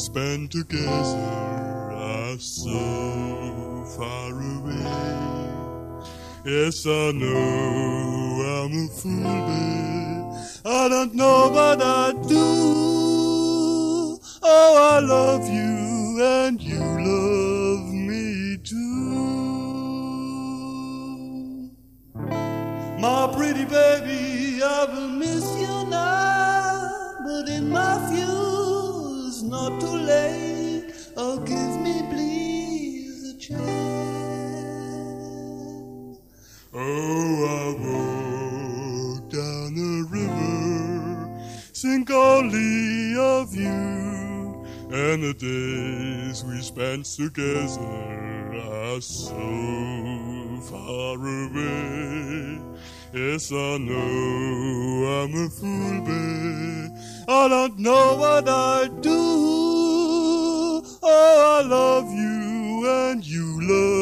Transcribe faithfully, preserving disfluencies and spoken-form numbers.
spent together are so far away. Yes, I know I'm a fool, babe. I don't know what I do. Oh, I love you and you love me too. My pretty baby, I will miss you now, but in my view, it's not too late. Oh, give me please a chance. Oh, I walk down the river, think only of you, and the days we spent together are so far away. Yes, I know I'm a fool, babe. I don't know what I do. Oh, I love you and you love